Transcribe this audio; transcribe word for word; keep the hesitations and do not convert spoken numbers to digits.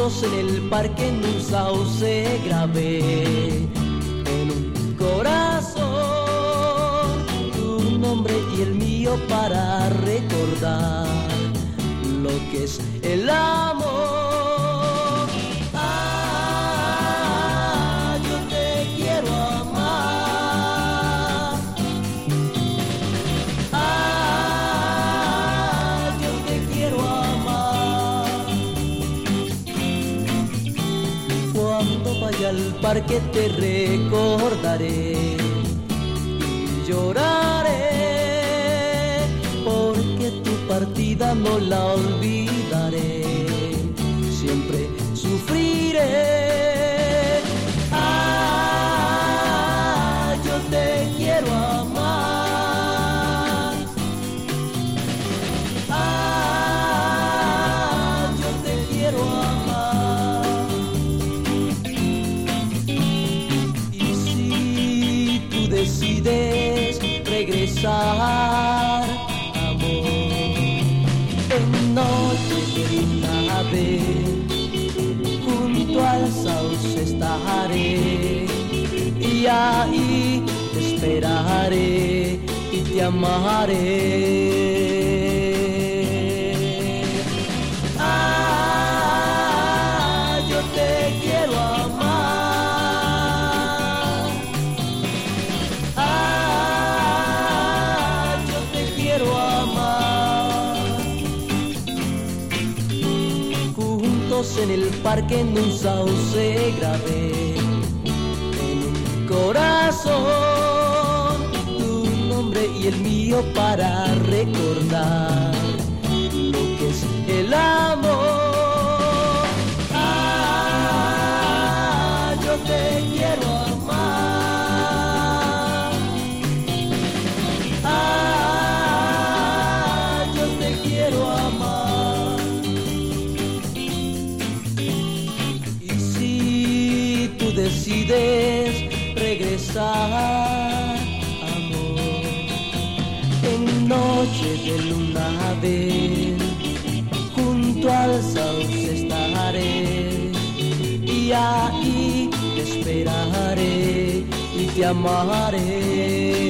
juntos en el parque en un sauce grabé en un corazón tu nombre y el mío para recordar lo que es el amor. Ah, yo te quiero amar. Ah, yo te quiero amar. Cuando vaya al parque te recordaré y lloraré, porque tu partida no la olvidaré, siempre sufriré. Ah, yo te quiero amar. Ah, yo te quiero amar. Y si tú decides regresar, en noche de luna vez, junto al sauce estaré, y ahí te esperaré y te amaré. Ah, yo te quiero amar. Ah, yo te quiero amar. En el parque en un sauce grabé en un corazón tu nombre y el mío para recordar lo que es el amor. Ah, yo te quiero amar. Ah, yo te quiero amar. Decides regresar, amor, en noche de luna vez, junto al sauce estaré, y ahí te esperaré y te amaré.